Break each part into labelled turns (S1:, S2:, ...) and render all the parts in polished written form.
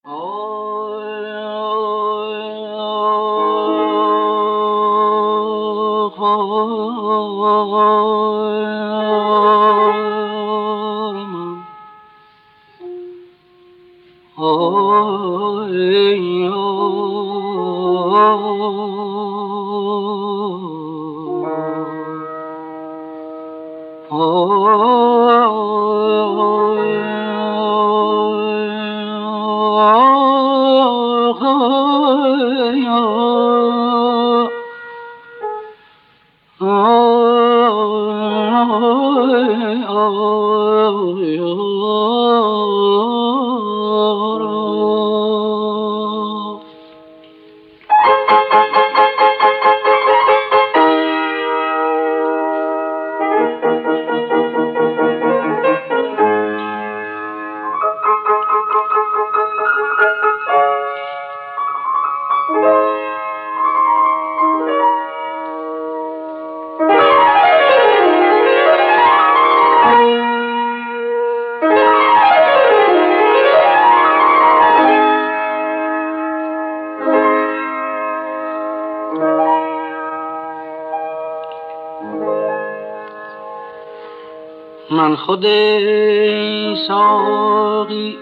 S1: من خود ای ساقی،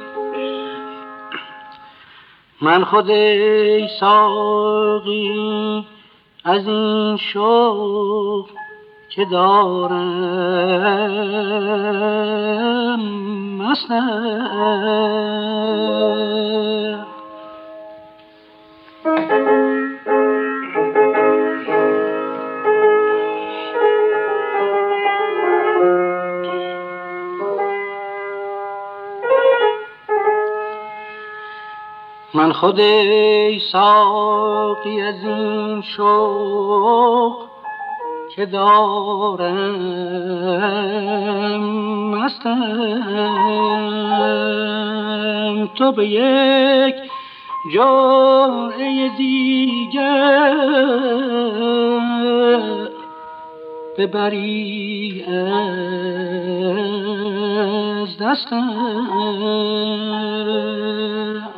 S1: من خود ای ساقی از این شوق که دارم مستم. من خود ای ساقی از این شوق که دارم مستم. تو به یک جرعه دیگر ببری از دستم.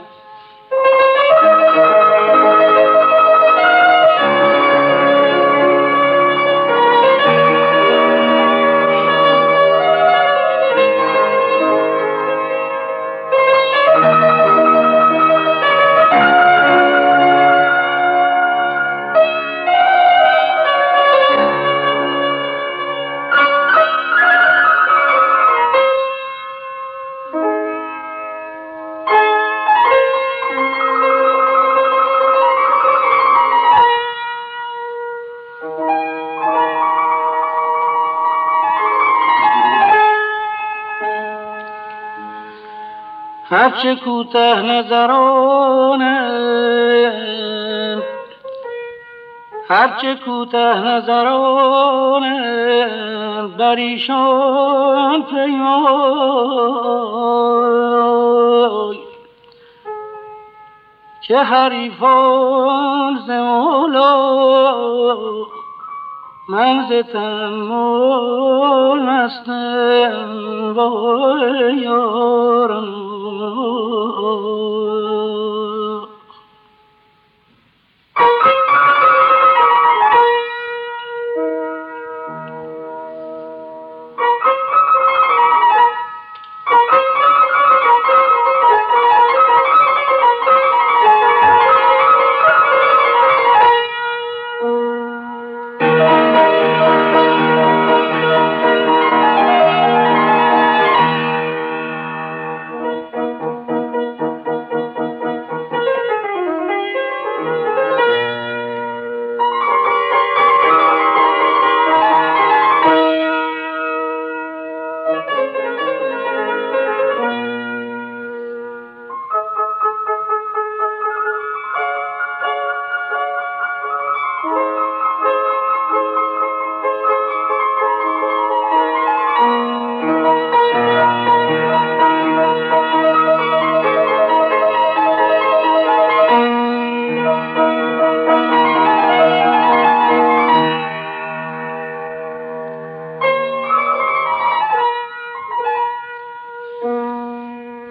S1: هرچه کوته نظرانند، هرچه کوته نظرانند بر ایشان پیمای که حریفان ز مولا من ز تأمل مستم. وای یارم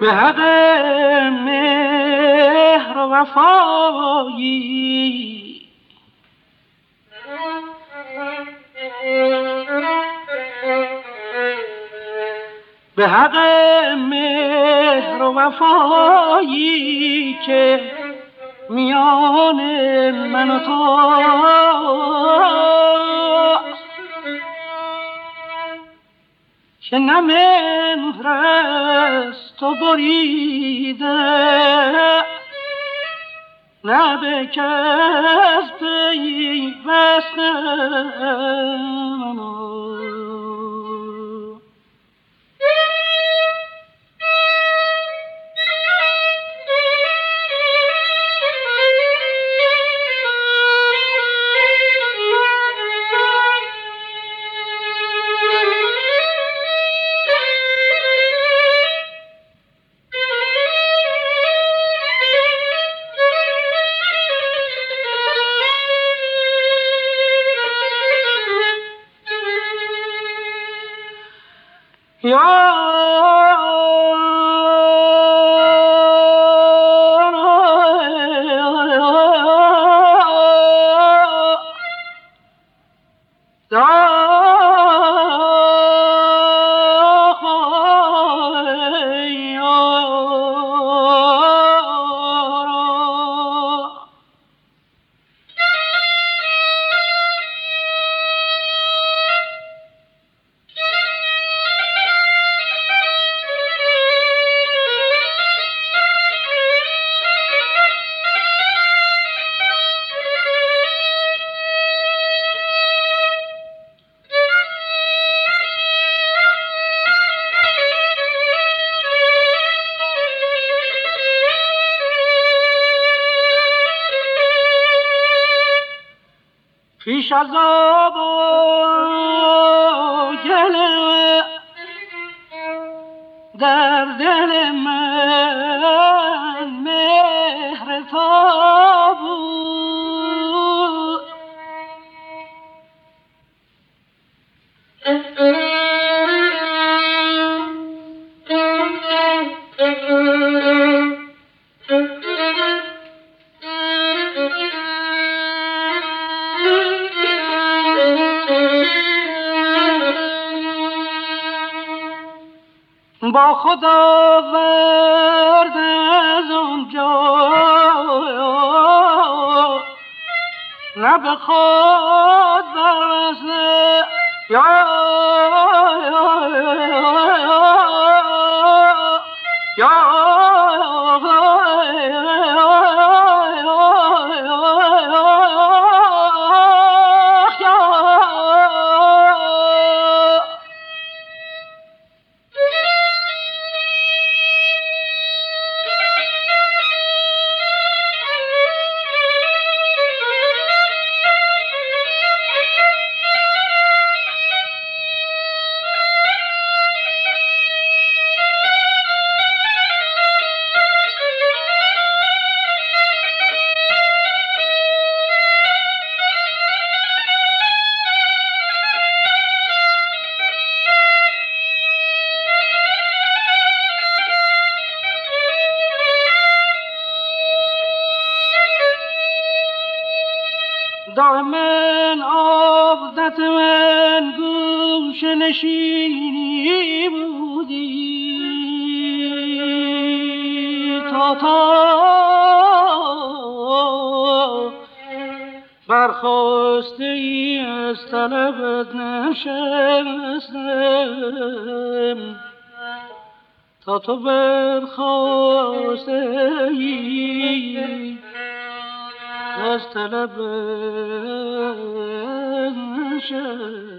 S1: به حق مهر و وفایی به حق مهر و وفایی که میان من و تو که نه مهرست و بریده نه به کس پیوسته پیش از آب و گل در دل من مهر تو بود با خود آورد از اونجا نه به خود برسه یا دائما عادت من گوش نشینی بودی تا برخواسته ای از طلبت نشستم تا تو برخواسته ای از طلب نشستم